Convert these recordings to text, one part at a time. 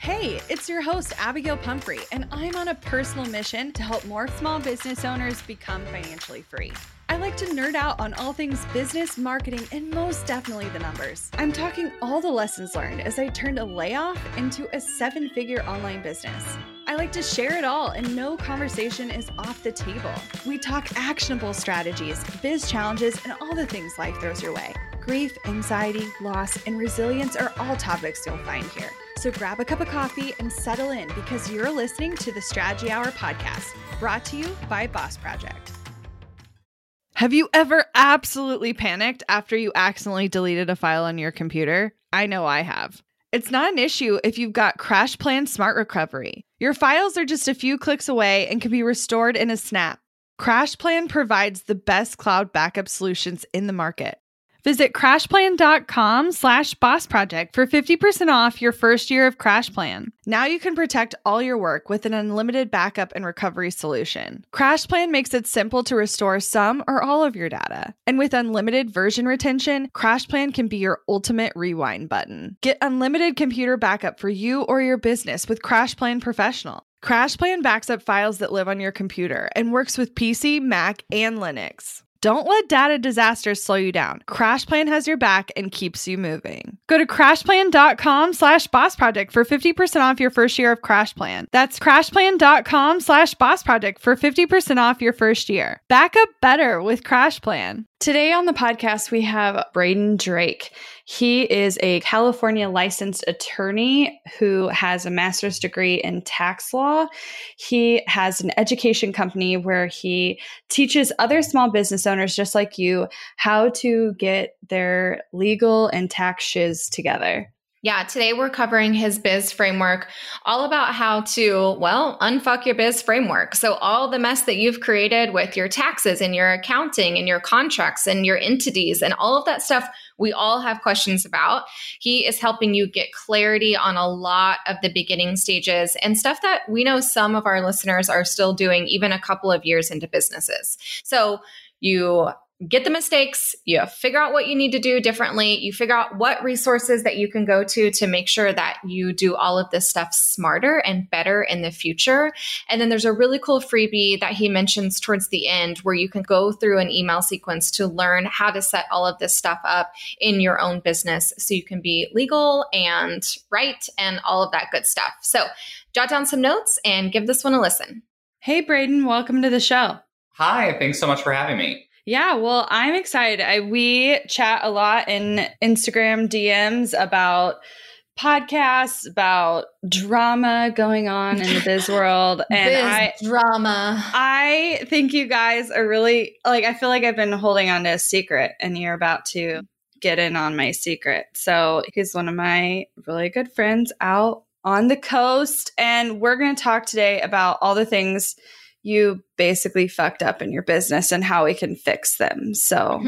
Hey, it's your host, Abigail Pumphrey, and I'm on a personal mission to help more small business owners become financially free. I like to nerd out on all things business, marketing, and most definitely the numbers. I'm talking all the lessons learned as I turned a layoff into a 7-figure online business. I like to share it all, and no conversation is off the table. We talk actionable strategies, biz challenges, and all the things life throws your way. Grief, anxiety, loss, and resilience are all topics you'll find here. So grab a cup of coffee and settle in because you're listening to the Strategy Hour podcast, brought to you by Boss Project. Have you ever absolutely panicked after you accidentally deleted a file on your computer? I know I have. It's not an issue if you've got CrashPlan Smart Recovery. Your files are just a few clicks away and can be restored in a snap. CrashPlan provides the best cloud backup solutions in the market. Visit crashplan.com/bossproject for 50% off your first year of CrashPlan. Now you can protect all your work with an unlimited backup and recovery solution. CrashPlan makes it simple to restore some or all of your data. And with unlimited version retention, CrashPlan can be your ultimate rewind button. Get unlimited computer backup for you or your business with CrashPlan Professional. CrashPlan backs up files that live on your computer and works with PC, Mac, and Linux. Don't let data disasters slow you down. CrashPlan has your back and keeps you moving. Go to crashplan.com/bossproject for 50% off your first year of CrashPlan. That's crashplan.com/bossproject for 50% off your first year. Back up better with CrashPlan. Today on the podcast, we have Braden Drake. He is a California licensed attorney who has a master's degree in tax law. He has an education company where he teaches other small business owners just like you how to get their legal and tax shiz together. Yeah, today we're covering his biz framework, all about how to, unfuck your biz framework. So all the mess that you've created with your taxes and your accounting and your contracts and your entities and all of that stuff, we all have questions about. He is helping you get clarity on a lot of the beginning stages and stuff that we know some of our listeners are still doing even a couple of years into businesses. So you get the mistakes, you figure out what you need to do differently, you figure out what resources that you can go to make sure that you do all of this stuff smarter and better in the future. And then there's a really cool freebie that he mentions towards the end where you can go through an email sequence to learn how to set all of this stuff up in your own business so you can be legal and right and all of that good stuff. So jot down some notes and give this one a listen. Hey, Braden, welcome to the show. Hi, thanks so much for having me. Yeah, well, I'm excited. We chat a lot in Instagram DMs about podcasts, about drama going on in the biz world. And drama. I think you guys are really, I feel like I've been holding on to a secret and you're about to get in on my secret. So he's one of my really good friends out on the coast. And we're going to talk today about all the things you basically fucked up in your business and how we can fix them. So,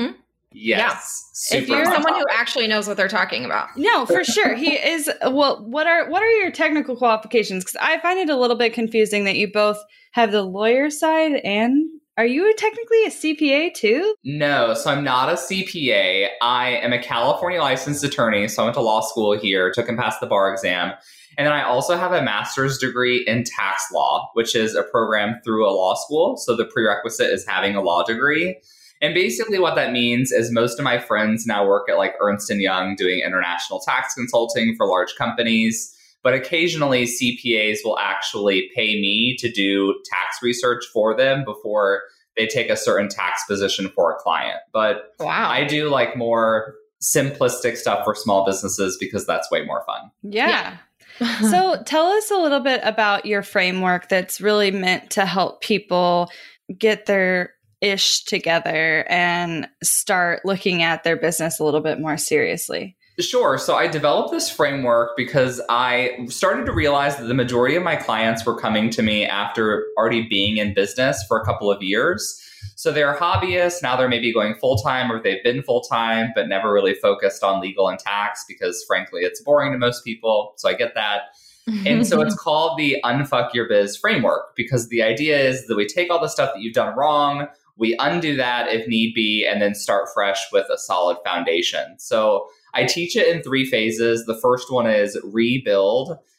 yes, if you're someone who actually knows what they're talking about. No, for sure. He is. Well, what are your technical qualifications? Because I find it a little bit confusing that you both have the lawyer side and are you technically a CPA too? No, so I'm not a CPA. I am a California licensed attorney. So I went to law school here, took and passed the bar exam. And then I also have a master's degree in tax law, which is a program through a law school. So the prerequisite is having a law degree. And basically what that means is most of my friends now work at like Ernst & Young doing international tax consulting for large companies. But occasionally CPAs will actually pay me to do tax research for them before they take a certain tax position for a client. But wow. I do like more simplistic stuff for small businesses because that's way more fun. Yeah. So tell us a little bit about your framework that's really meant to help people get their ish together and start looking at their business a little bit more seriously. Sure. So I developed this framework because I started to realize that the majority of my clients were coming to me after already being in business for a couple of years. So they're hobbyists. Now they're maybe going full-time or they've been full-time, but never really focused on legal and tax because frankly, it's boring to most people. So I get that. And so it's called the Unfuck Your Biz framework because the idea is that we take all the stuff that you've done wrong, we undo that if need be, and then start fresh with a solid foundation. So I teach it in 3 phases. The first one is rebuild.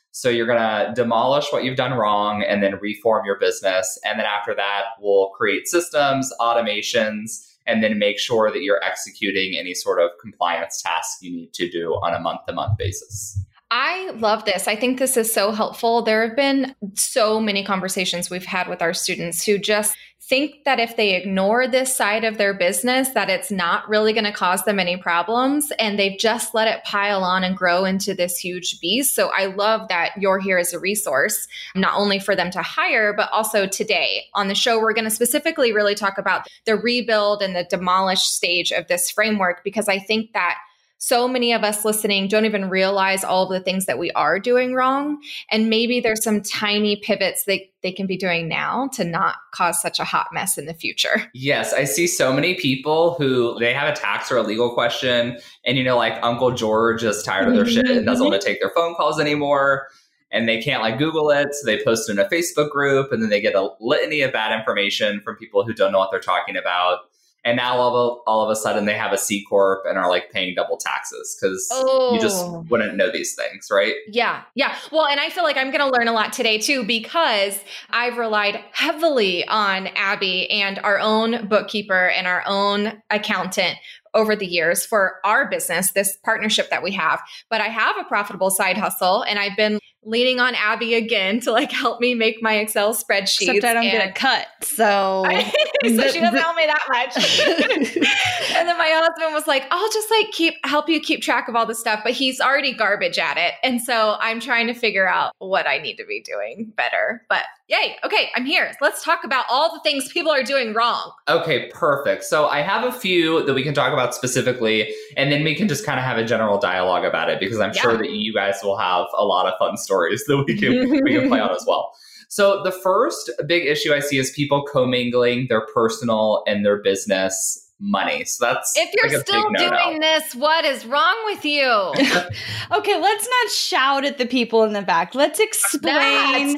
So you're going to demolish what you've done wrong and then reform your business. And then after that, we'll create systems, automations, and then make sure that you're executing any sort of compliance tasks you need to do on a month-to-month basis. I love this. I think this is so helpful. There have been so many conversations we've had with our students who just think that if they ignore this side of their business, that it's not really going to cause them any problems. And they've just let it pile on and grow into this huge beast. So I love that you're here as a resource, not only for them to hire, but also today on the show, we're going to specifically really talk about the rebuild and the demolish stage of this framework, because I think that so many of us listening don't even realize all of the things that we are doing wrong. And maybe there's some tiny pivots that they can be doing now to not cause such a hot mess in the future. Yes, I see so many people who they have a tax or a legal question and, like Uncle George is tired of their shit and doesn't want to take their phone calls anymore. And they can't Google it. So they post it in a Facebook group and then they get a litany of bad information from people who don't know what they're talking about. And now all of a sudden they have a C Corp and are paying double taxes because you just wouldn't know these things, right? Yeah. Yeah. Well, and I feel like I'm going to learn a lot today too, because I've relied heavily on Abby and our own bookkeeper and our own accountant over the years for our business, this partnership that we have. But I have a profitable side hustle and I've been leaning on Abby again to help me make my Excel spreadsheets. Except I don't get a cut. So, so she doesn't owe me that much. And then my husband was like, I'll just help you keep track of all the stuff, but he's already garbage at it. And so I'm trying to figure out what I need to be doing better. But yay. Okay. I'm here. Let's talk about all the things people are doing wrong. Okay, perfect. So I have a few that we can talk about specifically, and then we can just kind of have a general dialogue about it, because I'm sure that you guys will have a lot of fun stories that we can play on as well. So the first big issue I see is people commingling their personal and their business money. So that's if you're still doing this, what is wrong with you? Okay, let's not shout at the people in the back. Let's explain.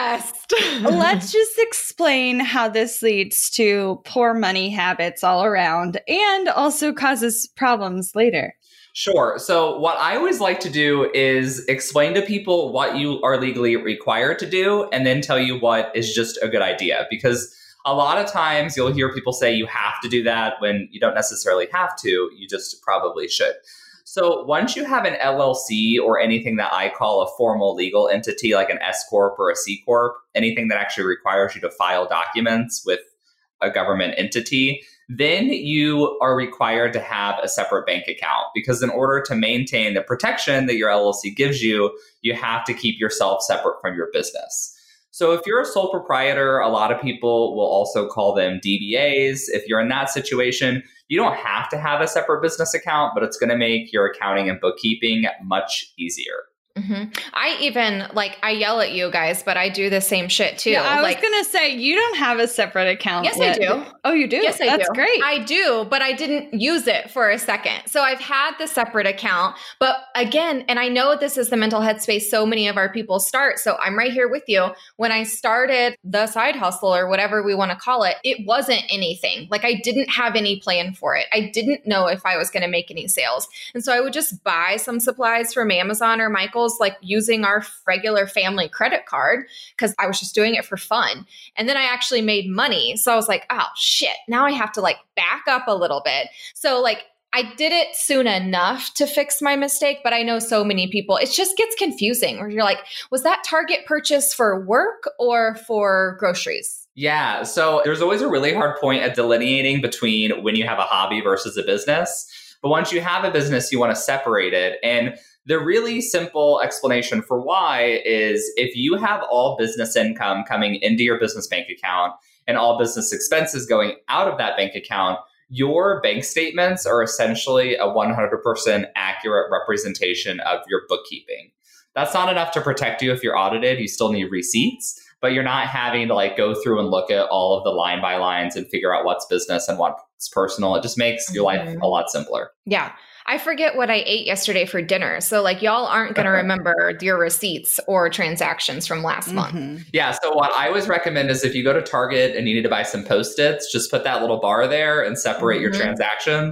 Let's just explain how this leads to poor money habits all around and also causes problems later. Sure. So what I always like to do is explain to people what you are legally required to do and then tell you what is just a good idea. Because a lot of times you'll hear people say you have to do that when you don't necessarily have to. You just probably should. So once you have an LLC or anything that I call a formal legal entity, like an S Corp or a C Corp, anything that actually requires you to file documents with a government entity, then you are required to have a separate bank account, because in order to maintain the protection that your LLC gives you, you have to keep yourself separate from your business. So if you're a sole proprietor, a lot of people will also call them DBAs. If you're in that situation, you don't have to have a separate business account, but it's going to make your accounting and bookkeeping much easier. Mm-hmm. I even I yell at you guys, but I do the same shit too. Yeah, I was going to say, you don't have a separate account. Yes, yet. I do. Oh, you do? Yes, I do. That's great. I do, but I didn't use it for a second. So I've had the separate account, but again, and I know this is the mental headspace so many of our people start. So I'm right here with you. When I started the side hustle or whatever we want to call it, it wasn't anything. I didn't have any plan for it. I didn't know if I was going to make any sales. And so I would just buy some supplies from Amazon or Michael's, using our regular family credit card, because I was just doing it for fun. And then I actually made money. So I was like, oh shit, now I have to back up a little bit. So I did it soon enough to fix my mistake, but I know so many people, it just gets confusing where you're like, was that Target purchase for work or for groceries? Yeah. So there's always a really hard point at delineating between when you have a hobby versus a business. But once you have a business, you want to separate it. And the really simple explanation for why is if you have all business income coming into your business bank account and all business expenses going out of that bank account, your bank statements are essentially a 100% accurate representation of your bookkeeping. That's not enough to protect you if you're audited. You still need receipts, but you're not having to go through and look at all of the line by lines and figure out what's business and what's personal. It just makes your life a lot simpler. Yeah. I forget what I ate yesterday for dinner. So y'all aren't going to remember your receipts or transactions from last month. Yeah. So what I always recommend is if you go to Target and you need to buy some Post-its, just put that little bar there and separate your transactions.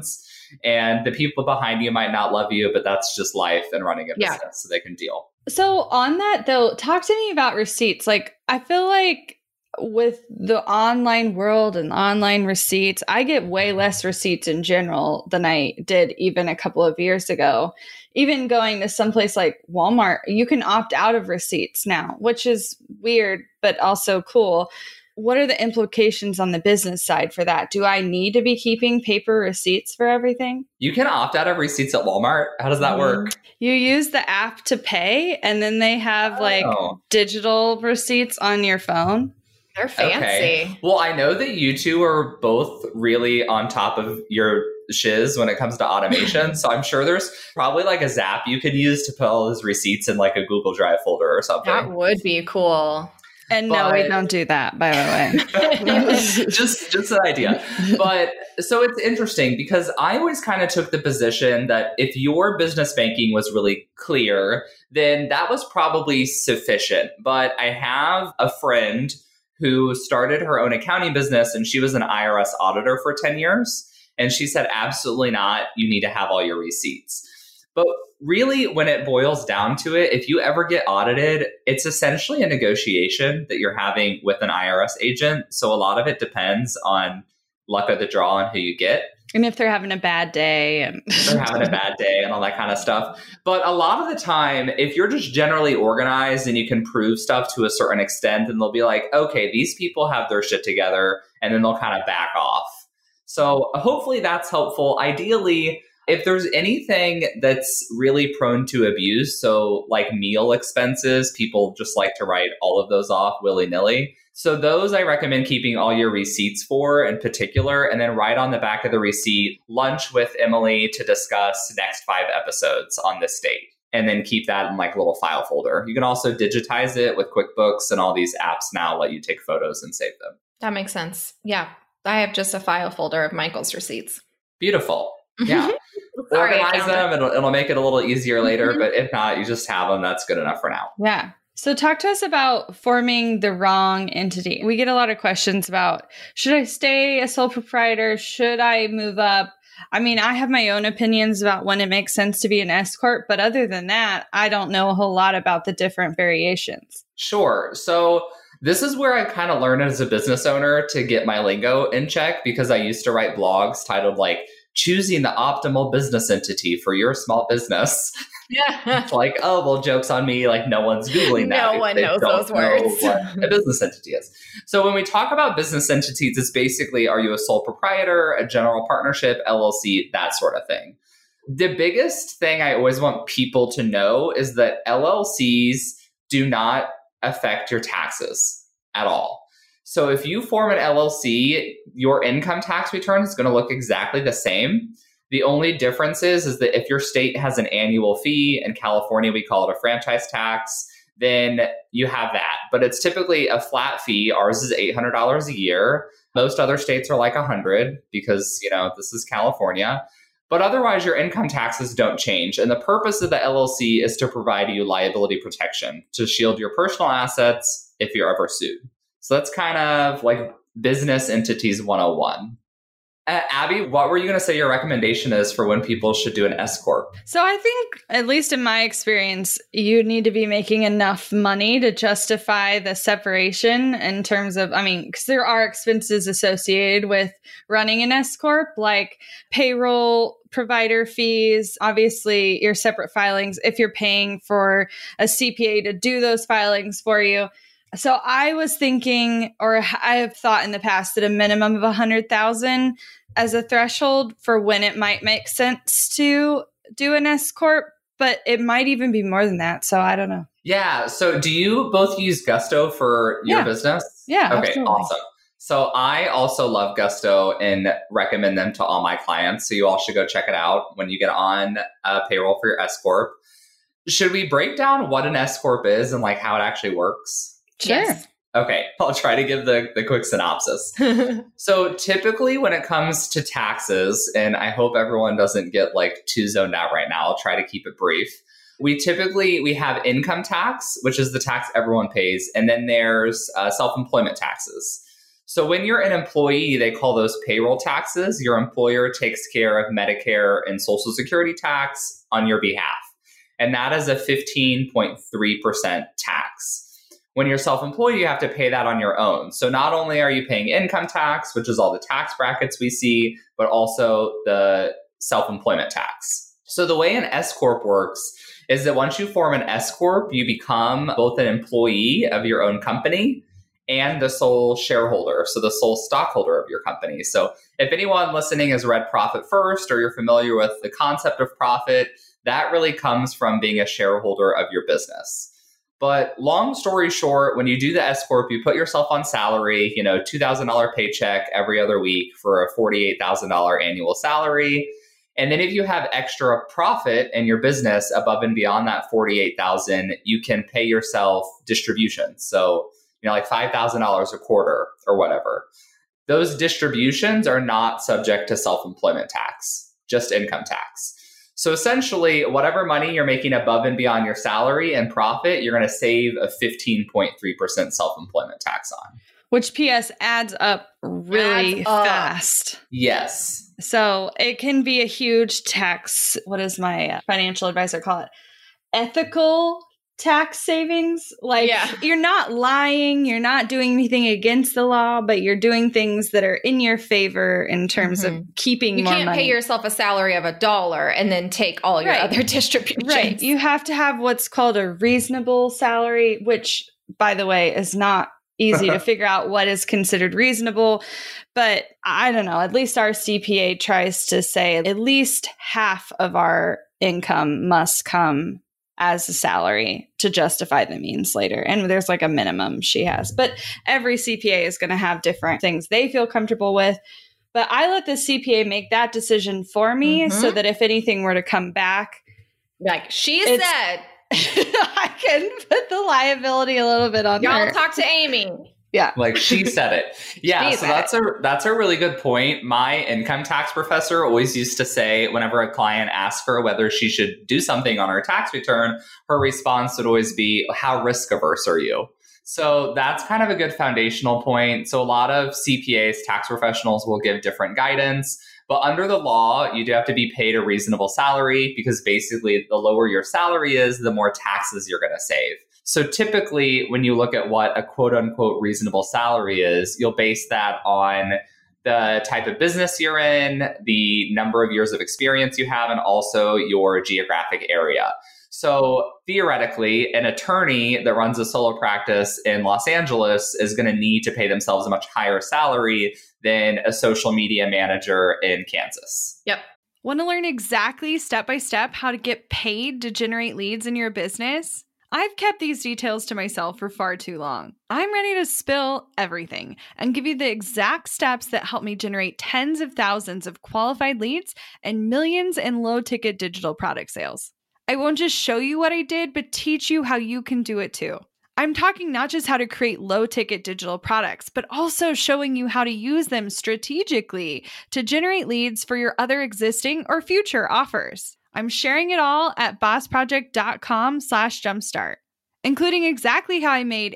And the people behind you might not love you, but that's just life and running a business, so they can deal. So on that though, talk to me about receipts. Like, I feel like with the online world and online receipts, I get way less receipts in general than I did even a couple of years ago. Even going to someplace like Walmart, you can opt out of receipts now, which is weird, but also cool. What are the implications on the business side for that? Do I need to be keeping paper receipts for everything? You can opt out of receipts at Walmart. How does that work? You use the app to pay, and then they have like digital receipts on your phone. They're fancy. Okay. Well, I know that you two are both really on top of your shiz when it comes to automation. So I'm sure there's probably like a Zap you could use to put all those receipts in like a Google Drive folder or something. That would be cool. And no, we don't do that, by the way. just an idea. But so it's interesting because I always kind of took the position that if your business banking was really clear, then that was probably sufficient. But I have a friend who started her own accounting business, and she was an IRS auditor for 10 years. And she said, absolutely not. You need to have all your receipts. But really, when it boils down to it, if you ever get audited, it's essentially a negotiation that you're having with an IRS agent. So a lot of it depends on luck of the draw and who you get. And if they're having a bad day. And they're having a bad day and all that kind of stuff. But a lot of the time, if you're just generally organized and you can prove stuff to a certain extent, then they'll be like, okay, these people have their shit together, and then they'll kind of back off. So hopefully that's helpful. Ideally, if there's anything that's really prone to abuse, so like meal expenses, people just like to write all of those off willy-nilly. So those I recommend keeping all your receipts for in particular, and then write on the back of the receipt, lunch with Emily to discuss next 5 episodes on this date. And then keep that in like a little file folder. You can also digitize it with QuickBooks, and all these apps now let you take photos and save them. That makes sense. Yeah. I have just a file folder of Michael's receipts. Beautiful. Yeah. Organize them. It'll make it a little easier later, but if not, you just have them. That's good enough for now. Yeah. So talk to us about forming the wrong entity. We get a lot of questions about, should I stay a sole proprietor? Should I move up? I mean, I have my own opinions about when it makes sense to be an S Corp, but other than that, I don't know a whole lot about the different variations. Sure. So this is where I kind of learned as a business owner to get my lingo in check, because I used to write blogs titled like choosing the optimal business entity for your small business. Yeah. It's like, oh, well, joke's on me. Like no one's Googling that. No one knows those words. What a business entity is. So when we talk about business entities, it's basically, are you a sole proprietor, a general partnership, LLC, that sort of thing. The biggest thing I always want people to know is that LLCs do not affect your taxes at all. So if you form an LLC, your income tax return is going to look exactly the same. The only difference is that if your state has an annual fee, in California we call it a franchise tax, then you have that. But it's typically a flat fee. Ours is $800 a year. Most other states are like $100 because, this is California. But otherwise, your income taxes don't change. And the purpose of the LLC is to provide you liability protection, to shield your personal assets if you're ever sued. So that's kind of like business entities 101. Abby, what were you going to say your recommendation is for when people should do an S Corp? So I think, at least in my experience, you need to be making enough money to justify the separation in terms of, because there are expenses associated with running an S Corp, like payroll, provider fees, obviously your separate filings, if you're paying for a CPA to do those filings for you. So I was thinking, or I have thought in the past, that a minimum of 100,000 as a threshold for when it might make sense to do an S Corp, but it might even be more than that. So I don't know. Yeah. So do you both use Gusto for your business? Yeah. Okay. Absolutely. Awesome. So I also love Gusto and recommend them to all my clients. So you all should go check it out when you get on payroll for your S Corp. Should we break down what an S Corp is and like how it actually works? Sure. Yes. Okay, I'll try to give the quick synopsis. So typically when it comes to taxes, and I hope everyone doesn't get like too zoned out right now, I'll try to keep it brief. We have income tax, which is the tax everyone pays. And then there's self-employment taxes. So when you're an employee, they call those payroll taxes. Your employer takes care of Medicare and Social Security tax on your behalf. And that is a 15.3% tax. When you're self-employed, you have to pay that on your own. So not only are you paying income tax, which is all the tax brackets we see, but also the self-employment tax. So the way an S Corp works is that once you form an S Corp, you become both an employee of your own company and the sole shareholder, so the sole stockholder of your company. So if anyone listening has read Profit First, or you're familiar with the concept of profit, that really comes from being a shareholder of your business. But long story short, when you do the S Corp, you put yourself on salary, $2,000 paycheck every other week for a $48,000 annual salary. And then if you have extra profit in your business above and beyond that $48,000, you can pay yourself distributions. So, like $5,000 a quarter or whatever. Those distributions are not subject to self-employment tax, just income tax. So essentially, whatever money you're making above and beyond your salary and profit, you're going to save a 15.3% self-employment tax on. Which PS adds up really fast. Yes. So it can be a huge tax. What does my financial advisor call it? Ethical tax savings. You're not lying, you're not doing anything against the law, but you're doing things that are in your favor in terms of keeping more money. You can't pay yourself a salary of $1 and then take all your other distributions. Right. You have to have what's called a reasonable salary, which, by the way, is not easy to figure out what is considered reasonable. But I don't know, at least our CPA tries to say at least half of our income must come as a salary to justify the means later. And there's like a minimum she has. But every CPA is going to have different things they feel comfortable with. But I let the CPA make that decision for me so that if anything were to come back, like she said, I can put the liability a little bit on her. Y'all talk to Amy. Yeah. Like she said it. Yeah. So that's a really good point. My income tax professor always used to say, whenever a client asked her whether she should do something on her tax return, her response would always be, how risk averse are you? So that's kind of a good foundational point. So a lot of CPAs, tax professionals, will give different guidance. But under the law, you do have to be paid a reasonable salary, because basically the lower your salary is, the more taxes you're going to save. So typically, when you look at what a quote unquote reasonable salary is, you'll base that on the type of business you're in, the number of years of experience you have, and also your geographic area. So theoretically, an attorney that runs a solo practice in Los Angeles is going to need to pay themselves a much higher salary than a social media manager in Kansas. Yep. Want to learn exactly step by step how to get paid to generate leads in your business? I've kept these details to myself for far too long. I'm ready to spill everything and give you the exact steps that help me generate tens of thousands of qualified leads and millions in low-ticket digital product sales. I won't just show you what I did, but teach you how you can do it too. I'm talking not just how to create low-ticket digital products, but also showing you how to use them strategically to generate leads for your other existing or future offers. I'm sharing it all at bossproject.com/jumpstart, including exactly how I made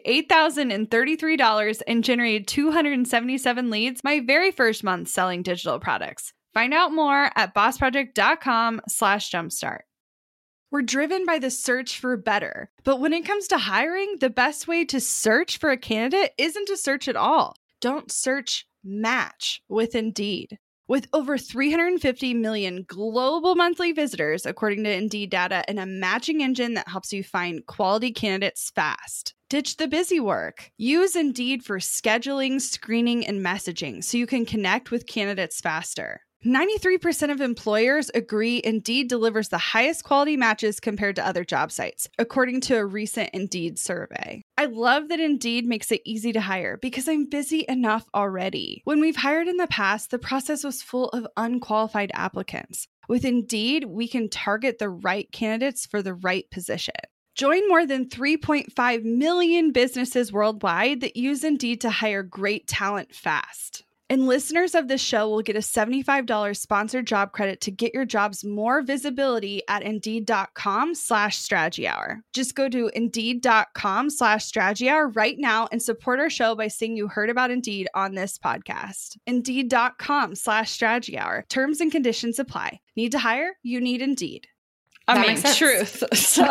$8,033 and generated 277 leads my very first month selling digital products. Find out more at bossproject.com/jumpstart. We're driven by the search for better, but when it comes to hiring, the best way to search for a candidate isn't to search at all. Don't search, match with Indeed. With over 350 million global monthly visitors, according to Indeed data, and a matching engine that helps you find quality candidates fast. Ditch the busy work. Use Indeed for scheduling, screening, and messaging so you can connect with candidates faster. 93% of employers agree Indeed delivers the highest quality matches compared to other job sites, according to a recent Indeed survey. I love that Indeed makes it easy to hire because I'm busy enough already. When we've hired in the past, the process was full of unqualified applicants. With Indeed, we can target the right candidates for the right position. Join more than 3.5 million businesses worldwide that use Indeed to hire great talent fast. And listeners of this show will get a $75 sponsored job credit to get your jobs more visibility at Indeed.com/Strategy Hour. Just go to Indeed.com/Strategy Hour right now and support our show by saying you heard about Indeed on this podcast. Indeed.com/Strategy Hour. Terms and conditions apply. Need to hire? You need Indeed. That makes sense. Truth. So.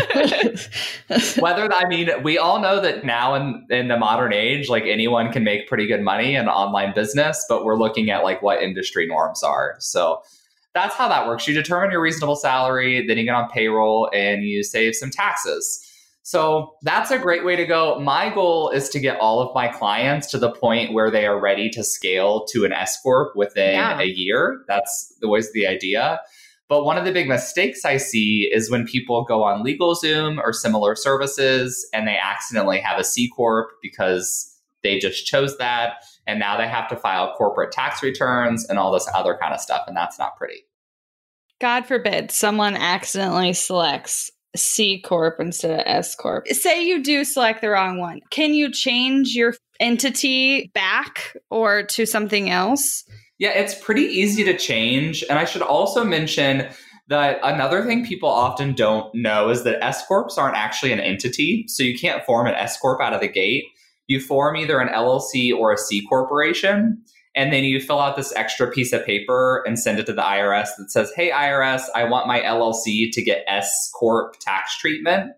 We all know that now in the modern age, like anyone can make pretty good money in online business, but we're looking at like what industry norms are. So that's how that works. You determine your reasonable salary, then you get on payroll and you save some taxes. So that's a great way to go. My goal is to get all of my clients to the point where they are ready to scale to an S Corp within a year. That's always the idea. But one of the big mistakes I see is when people go on LegalZoom or similar services and they accidentally have a C Corp because they just chose that. And now they have to file corporate tax returns and all this other kind of stuff. And that's not pretty. God forbid someone accidentally selects C Corp instead of S Corp. Say you do select the wrong one. Can you change your entity back or to something else? Yeah, it's pretty easy to change. And I should also mention that another thing people often don't know is that S Corps aren't actually an entity. So you can't form an S Corp out of the gate. You form either an LLC or a C corporation. And then you fill out this extra piece of paper and send it to the IRS that says, hey, IRS, I want my LLC to get S Corp tax treatment.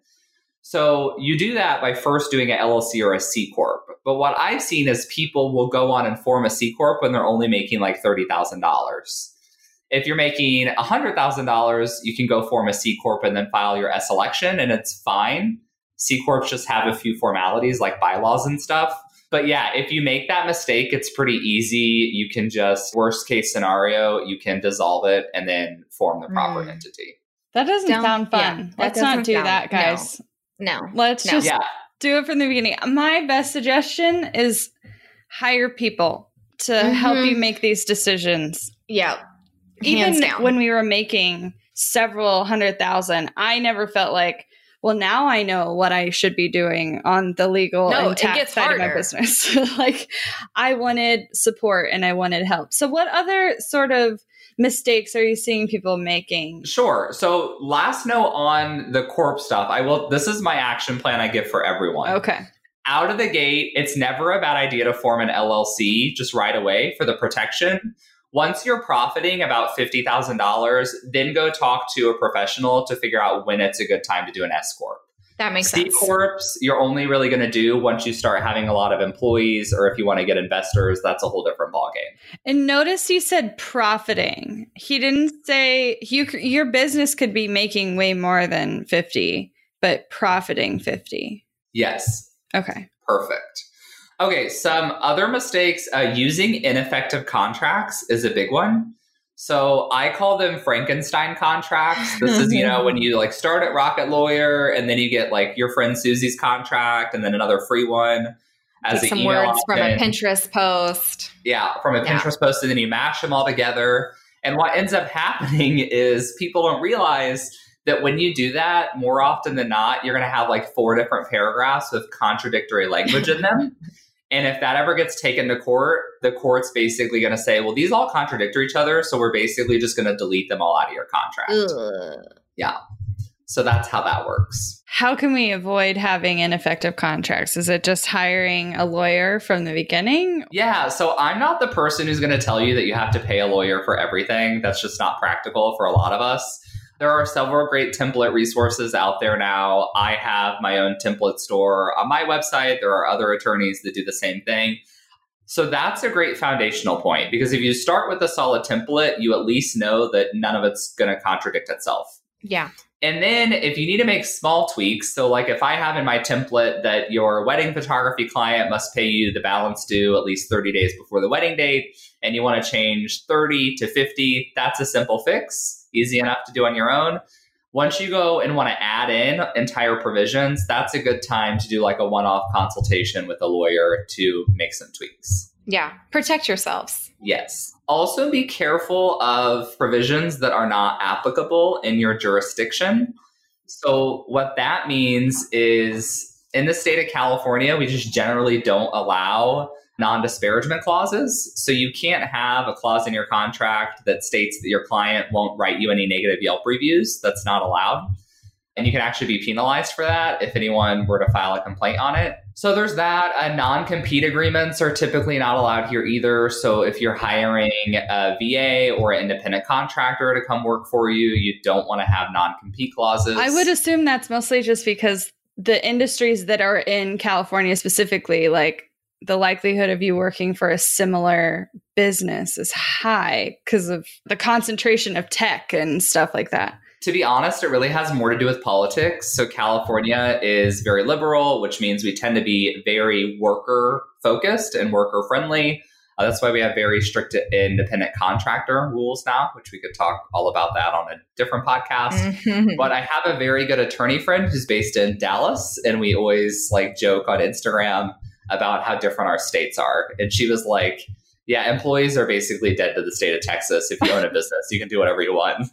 So you do that by first doing an LLC or a C Corp. But what I've seen is people will go on and form a C Corp when they're only making like $30,000. If you're making $100,000, you can go form a C Corp and then file your S election, and it's fine. C Corps just have a few formalities like bylaws and stuff. But yeah, if you make that mistake, it's pretty easy. You can just, worst case scenario, you can dissolve it and then form the proper entity. That doesn't sound fun. Yeah, Let's not do that, guys. No. Let's just do it from the beginning. My best suggestion is hire people to help you make these decisions. Yeah. Even when we were making several $100,000, I never felt like, well, now I know what I should be doing on the legal and tax side of my business. Like, I wanted support and I wanted help. So what other sort of mistakes are you seeing people making? Sure. So last note on the corp stuff, this is my action plan I give for everyone. Okay. Out of the gate, it's never a bad idea to form an LLC just right away for the protection. Once you're profiting about $50,000, then go talk to a professional to figure out when it's a good time to do an S Corp. That makes sense. C Corps, you're only really going to do once you start having a lot of employees, or if you want to get investors, that's a whole different ballgame. And notice he said profiting. He didn't say your business could be making way more than 50, but profiting 50. Yes. Okay. Perfect. Okay, some other mistakes. Using ineffective contracts is a big one. So I call them Frankenstein contracts. This is, when you like start at Rocket Lawyer and then you get like your friend Susie's contract and then another free one as take an some email words from a option. Pinterest post. Yeah, from a Pinterest post, and then you mash them all together. And what ends up happening is people don't realize that when you do that, more often than not, you're going to have like 4 different paragraphs with contradictory language in them. And if that ever gets taken to court, the court's basically going to say, well, these all contradict each other, so we're basically just going to delete them all out of your contract. Ugh. Yeah. So that's how that works. How can we avoid having ineffective contracts? Is it just hiring a lawyer from the beginning? Yeah. So I'm not the person who's going to tell you that you have to pay a lawyer for everything. That's just not practical for a lot of us. There are several great template resources out there now. I have my own template store on my website. There are other attorneys that do the same thing. So that's a great foundational point, because if you start with a solid template, you at least know that none of it's going to contradict itself. Yeah. And then if you need to make small tweaks, so like if I have in my template that your wedding photography client must pay you the balance due at least 30 days before the wedding date, and you want to change 30 to 50, that's a simple fix. Easy enough to do on your own. Once you go and want to add in entire provisions, that's a good time to do like a one-off consultation with a lawyer to make some tweaks. Yeah. Protect yourselves. Yes. Also be careful of provisions that are not applicable in your jurisdiction. So what that means is in the state of California, we just generally don't allow non-disparagement clauses. So you can't have a clause in your contract that states that your client won't write you any negative Yelp reviews. That's not allowed. And you can actually be penalized for that if anyone were to file a complaint on it. So there's that. Non-compete agreements are typically not allowed here either. So if you're hiring a VA or an independent contractor to come work for you, you don't want to have non-compete clauses. I would assume that's mostly just because the industries that are in California specifically, like the likelihood of you working for a similar business is high because of the concentration of tech and stuff like that. To be honest, it really has more to do with politics. So California is very liberal, which means we tend to be very worker focused and worker friendly. That's why we have very strict independent contractor rules now, which we could talk all about that on a different podcast. But I have a very good attorney friend who's based in Dallas, and we always like joke on Instagram about how different our states are. And she was like, yeah, employees are basically dead to the state of Texas. If you own a business, you can do whatever you want.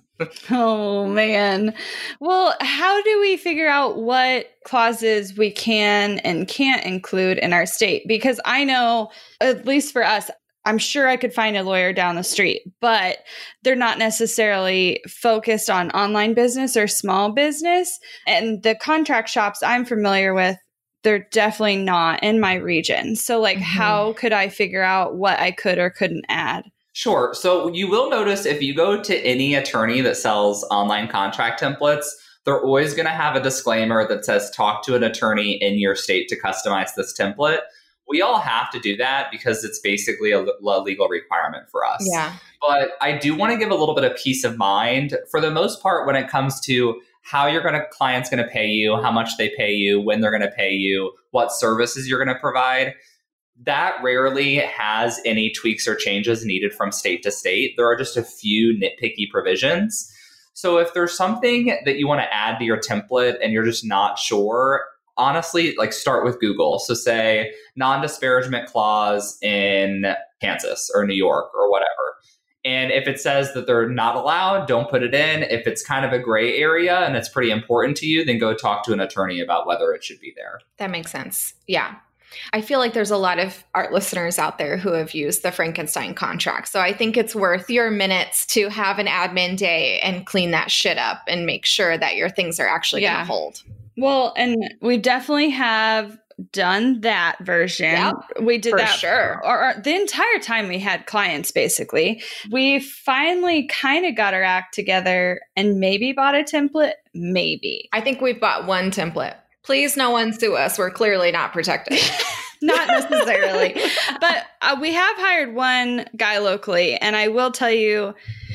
Oh, man. Well, how do we figure out what clauses we can and can't include in our state? Because I know, at least for us, I'm sure I could find a lawyer down the street, but they're not necessarily focused on online business or small business. And the contract shops I'm familiar with, they're definitely not in my region. So like, how could I figure out what I could or couldn't add? Sure. So you will notice if you go to any attorney that sells online contract templates, they're always going to have a disclaimer that says, talk to an attorney in your state to customize this template. We all have to do that because it's basically a legal requirement for us. Yeah. But I do want to give a little bit of peace of mind. For the most part, when it comes to how client's going to pay you, how much they pay you, when they're going to pay you, what services you're going to provide, that rarely has any tweaks or changes needed from state to state. There are just a few nitpicky provisions. So if there's something that you want to add to your template and you're just not sure, honestly, like start with Google. So say non-disparagement clause in Kansas or New York or whatever. And if it says that they're not allowed, don't put it in. If it's kind of a gray area and it's pretty important to you, then go talk to an attorney about whether it should be there. That makes sense. Yeah. I feel like there's a lot of art listeners out there who have used the Frankenstein contract. So I think it's worth your minutes to have an admin day and clean that shit up and make sure that your things are actually going to hold. Well, and we definitely have done that version. Yep, we did that sure. Or the entire time we had clients, basically. We finally kind of got our act together and maybe bought a template. Maybe. I think we've bought one template. Please, no one sue us. We're clearly not protected. Not necessarily. But we have hired one guy locally, and I will tell you,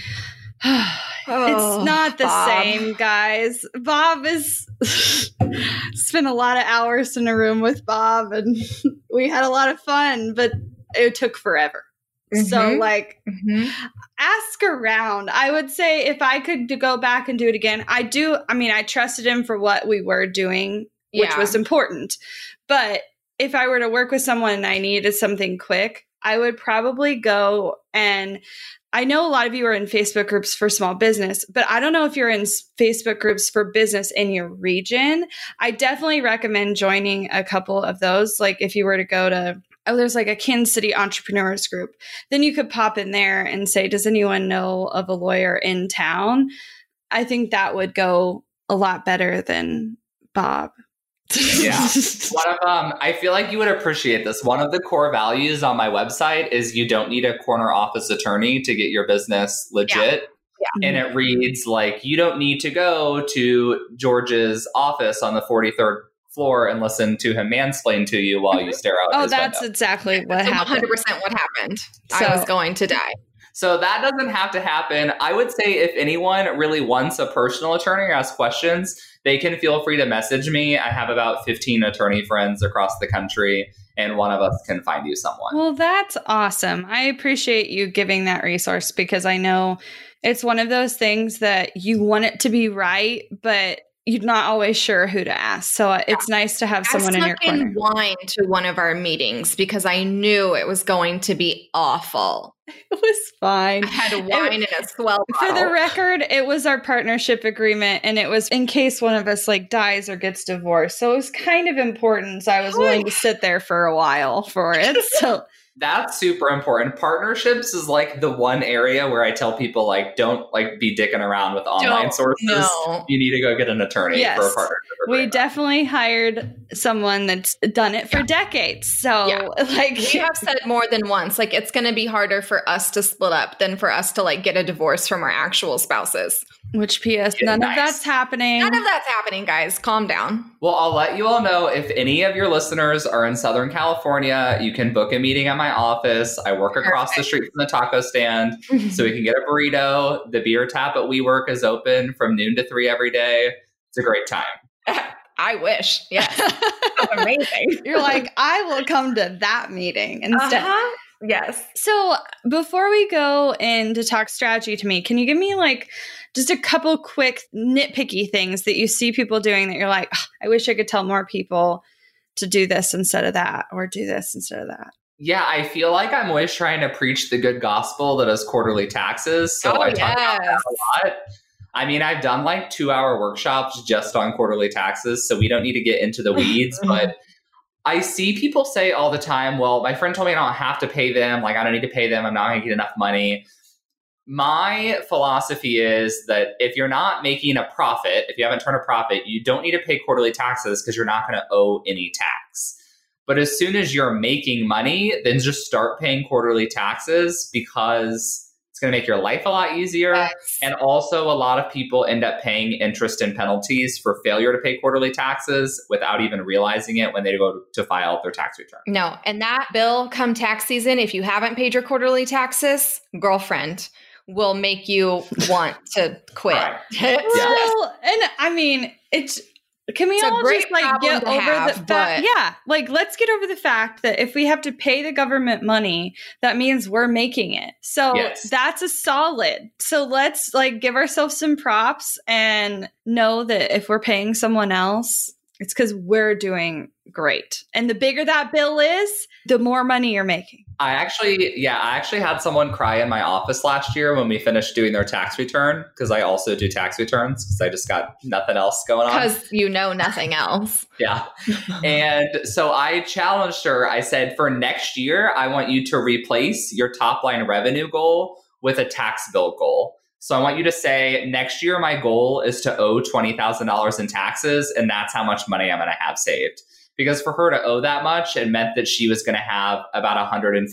it's not the same, guys. Bob is spent a lot of hours in a room with Bob, and we had a lot of fun, but it took forever. So ask around. I would say if I could go back and do it again, I trusted him for what we were doing, which was important. But if I were to work with someone and I needed something quick, I would probably go, and I know a lot of you are in Facebook groups for small business, but I don't know if you're in Facebook groups for business in your region. I definitely recommend joining a couple of those. Like if you were to go to, there's like a Kansas City entrepreneurs group, then you could pop in there and say, does anyone know of a lawyer in town? I think that would go a lot better than Bob. Yeah. I feel like you would appreciate this. One of the core values on my website is you don't need a corner office attorney to get your business legit. Yeah. And it reads like, you don't need to go to George's office on the 43rd floor and listen to him mansplain to you while you stare out his that's window. Exactly what happened. 100% what happened. So, I was going to die. So that doesn't have to happen. I would say if anyone really wants a personal attorney or asks questions, they can feel free to message me. I have about 15 attorney friends across the country, and one of us can find you someone. Well, that's awesome. I appreciate you giving that resource because I know it's one of those things that you want it to be right, but you're not always sure who to ask. So it's nice to have someone in your corner. I snuck in wine to one of our meetings because I knew it was going to be awful. It was fine. I had wine in a swell bottle. For the record, it was our partnership agreement, and it was in case one of us like dies or gets divorced. So it was kind of important. So I was willing to sit there for a while for it. So that's super important. Partnerships is like the one area where I tell people, like, don't like be dicking around with online sources. No. You need to go get an attorney for a partnership agreement. We definitely hired someone that's done it for decades. So like we have said more than once, like it's going to be harder for us to split up than for us to like get a divorce from our actual spouses. Which P.S. None of that's happening. None of that's happening, guys. Calm down. Well, I'll let you all know if any of your listeners are in Southern California, you can book a meeting at my office. I work across the street from the taco stand, so we can get a burrito. The beer tap at WeWork is open from noon to 3 every day. It's a great time. I wish. Yes. Amazing. You're like, I will come to that meeting instead. Yes. So before we go into talk strategy to me, can you give me like just a couple quick nitpicky things that you see people doing that you're like, oh, I wish I could tell more people to do this instead of that, or do this instead of that? Yeah, I feel like I'm always trying to preach the good gospel that is quarterly taxes. So I talk about that a lot. I mean, I've done like 2-hour workshops just on quarterly taxes, so we don't need to get into the weeds, but I see people say all the time, well, my friend told me I don't have to pay them. Like, I don't need to pay them. I'm not going to get enough money. My philosophy is that if you're not making a profit, if you haven't turned a profit, you don't need to pay quarterly taxes because you're not going to owe any tax. But as soon as you're making money, then just start paying quarterly taxes because it's going to make your life a lot easier. Yes. And also, a lot of people end up paying interest and penalties for failure to pay quarterly taxes without even realizing it when they go to file their tax return. No. And that bill come tax season, if you haven't paid your quarterly taxes, girlfriend will make you want to quit. Right. Well, and I mean, can we all just like get over the fact? Yeah, like let's get over the fact that if we have to pay the government money, that means we're making it. So that's a solid. So let's like give ourselves some props and know that if we're paying someone else, it's because we're doing great. And the bigger that bill is, the more money you're making. I actually had someone cry in my office last year when we finished doing their tax return, because I also do tax returns because I just got nothing else going on. Because you know nothing else. Yeah. And so I challenged her. I said, for next year, I want you to replace your top line revenue goal with a tax bill goal. So I want you to say, next year, my goal is to owe $20,000 in taxes, and that's how much money I'm going to have saved. Because for her to owe that much, it meant that she was going to have about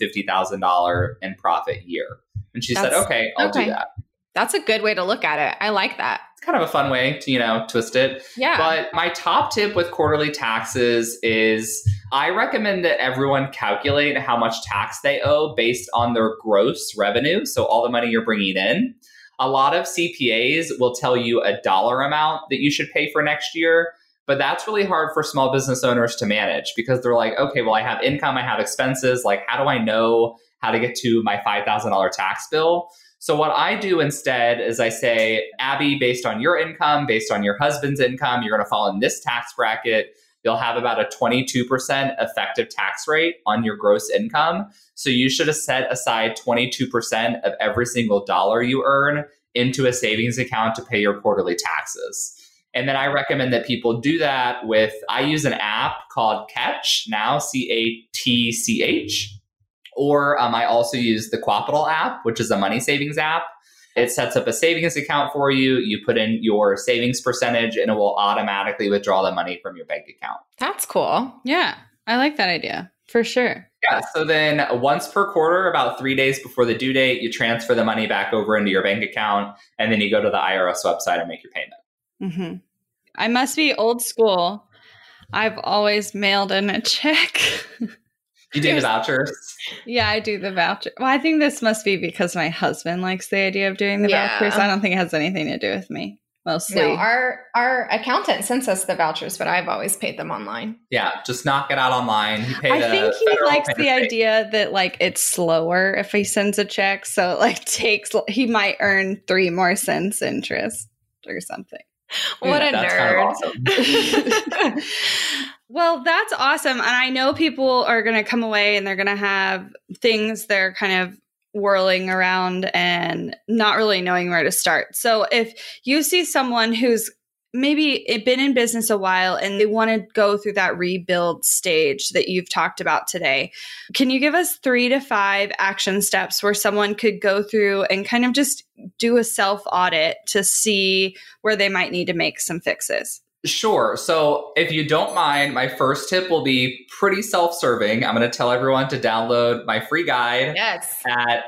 $150,000 in profit year. And she said, okay, I'll do that. That's a good way to look at it. I like that. It's kind of a fun way to, twist it. Yeah. But my top tip with quarterly taxes is I recommend that everyone calculate how much tax they owe based on their gross revenue. So all the money you're bringing in. A lot of CPAs will tell you a dollar amount that you should pay for next year. But that's really hard for small business owners to manage because they're like, okay, well, I have income, I have expenses. Like, how do I know how to get to my $5,000 tax bill? So what I do instead is I say, Abby, based on your income, based on your husband's income, you're going to fall in this tax bracket. You'll have about a 22% effective tax rate on your gross income. So you should have set aside 22% of every single dollar you earn into a savings account to pay your quarterly taxes. And then I recommend that people do that I use an app called Catch now, CATCH, or I also use the Quapital app, which is a money savings app. It sets up a savings account for you. You put in your savings percentage and it will automatically withdraw the money from your bank account. That's cool. Yeah, I like that idea for sure. Yeah, so then once per quarter, about 3 days before the due date, you transfer the money back over into your bank account, and then you go to the IRS website and make your payment. Mm-hmm. I must be old school. I've always mailed in a check. You do the vouchers? Yeah, I do the voucher. Well, I think this must be because my husband likes the idea of doing the vouchers. I don't think it has anything to do with me. Mostly. No, our accountant sends us the vouchers, but I've always paid them online. Yeah, just knock it out online. I think he likes the idea that like it's slower if he sends a check. So it like he might earn 3 more cents interest or something. What a nerd. Kind of awesome. Well, that's awesome. And I know people are going to come away and they're going to have things they're kind of whirling around and not really knowing where to start. So if you see someone who's maybe been in business a while and they want to go through that rebuild stage that you've talked about today, can you give us 3 to 5 action steps where someone could go through and kind of just do a self audit to see where they might need to make some fixes? Sure. So if you don't mind, my first tip will be pretty self-serving. I'm going to tell everyone to download my free guide at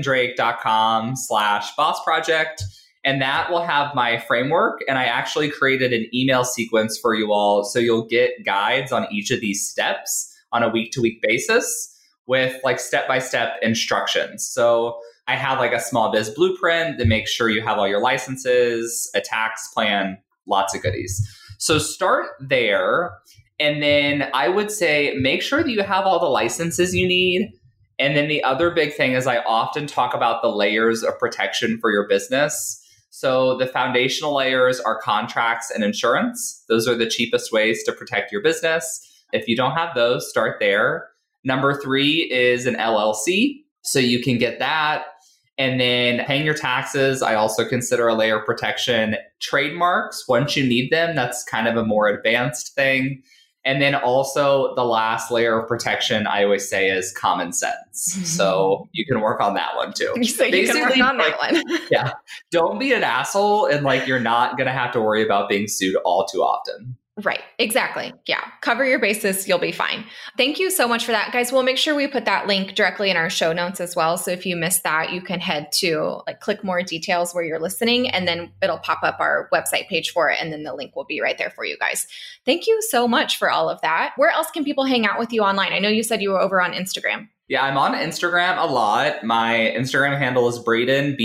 bradendrake.com/boss project. And that will have my framework. And I actually created an email sequence for you all. So you'll get guides on each of these steps on a week-to-week basis with like step-by-step instructions. So I have like a small biz blueprint that makes sure you have all your licenses, a tax plan, lots of goodies. So start there. And then I would say make sure that you have all the licenses you need. And then the other big thing is I often talk about the layers of protection for your business. So the foundational layers are contracts and insurance. Those are the cheapest ways to protect your business. If you don't have those, start there. Number 3 is an LLC. So you can get that. And then paying your taxes, I also consider a layer of protection. Trademarks, once you need them, that's kind of a more advanced thing. And then also the last layer of protection, I always say, is common sense. So you can work on that one too. So you can work on that one. Yeah. Don't be an asshole and like you're not going to have to worry about being sued all too often. Right. Exactly. Yeah. Cover your bases. You'll be fine. Thank you so much for that, guys. We'll make sure we put that link directly in our show notes as well. So if you missed that, you can head to like click more details where you're listening, and then it'll pop up our website page for it. And then the link will be right there for you guys. Thank you so much for all of that. Where else can people hang out with you online? I know you said you were over on Instagram. Yeah, I'm on Instagram a lot. My Instagram handle is Braden,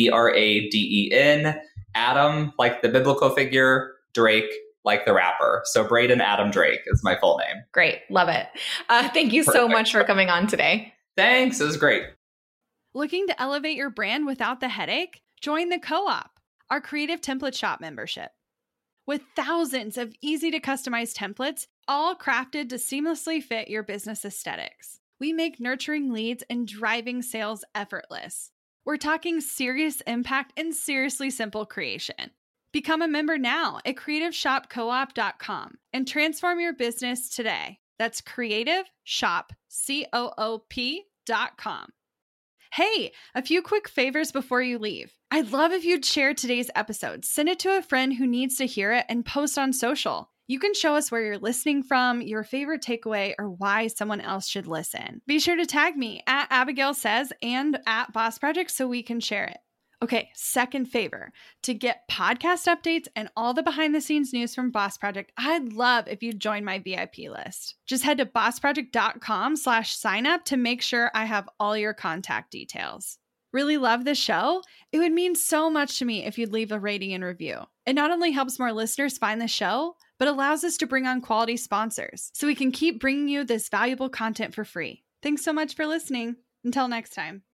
Braden, Adam, like the biblical figure, Drake, like the rapper. So Braden Adam Drake is my full name. Great. Love it. Thank you so much for coming on today. Thanks. It was great. Looking to elevate your brand without the headache? Join the Co-op, our creative template shop membership. With thousands of easy to customize templates, all crafted to seamlessly fit your business aesthetics, we make nurturing leads and driving sales effortless. We're talking serious impact and seriously simple creation. Become a member now at creativeshopcoop.com and transform your business today. That's creativeshopcoop.com. Hey, a few quick favors before you leave. I'd love if you'd share today's episode, send it to a friend who needs to hear it, and post on social. You can show us where you're listening from, your favorite takeaway, or why someone else should listen. Be sure to tag me at Abigail Says and at Boss Project so we can share it. Okay, second favor, to get podcast updates and all the behind the scenes news from Boss Project, I'd love if you'd join my VIP list. Just head to bossproject.com/sign up to make sure I have all your contact details. Really love the show? It would mean so much to me if you'd leave a rating and review. It not only helps more listeners find the show, but allows us to bring on quality sponsors so we can keep bringing you this valuable content for free. Thanks so much for listening. Until next time.